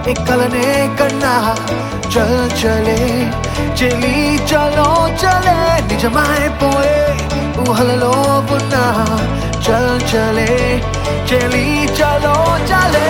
ఎక్కలనే కన్నా చల్ చలే చెలి చలో చలే నిజమైపోయే ఊహలలో ఉన్నా చల్ చలే చెలి చలో చలే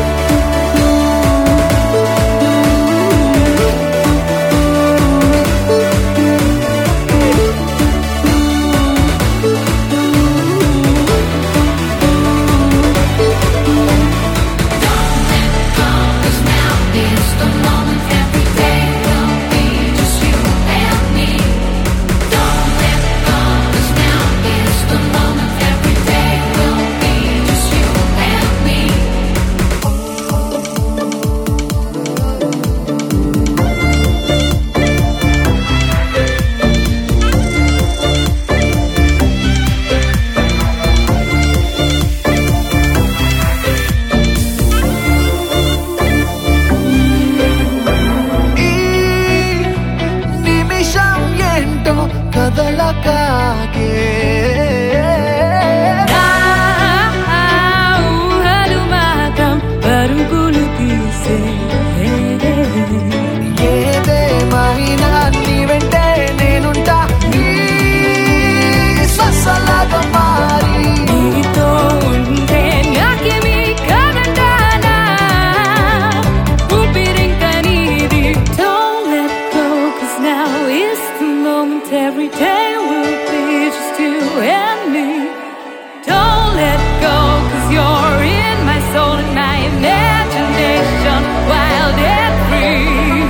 కదలకాగే ఊహలు మాత్రం పరుగులు తీసే ఏదేమైనా నీ వెంటే నేనుంటా నీ శ్వాసలాగా మారి నీతో ఉంటే నాకేమీ కాదంటానా ఊపిరింక నీది. Don't let go, 'cause now is the moment. Every day will be just you and me. Don't let go, 'cause you're in my soul and my imagination, wild and free.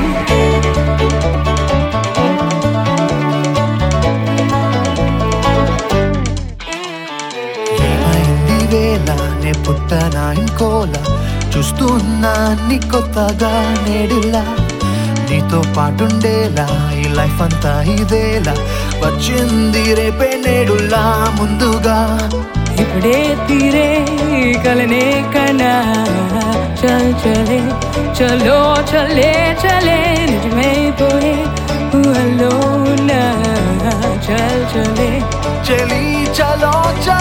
ఏమైంది వేళ నే పుట్టనా ఇంకోలా చూస్తున్నా నీ కొత్తగా నేడిలా నీతో పాటుండేలా ఈ లైఫ్ అంతా ఇదేలా వచ్చింది రేపే నేడులా ముందుగా ఇప్పుడే తీరే కలనే కన్నా చల్ చలే చలో చలే చలే నిజమైపోయే ఊహల్లో ఉన్నా చల్ చలే చెలి చలో చలో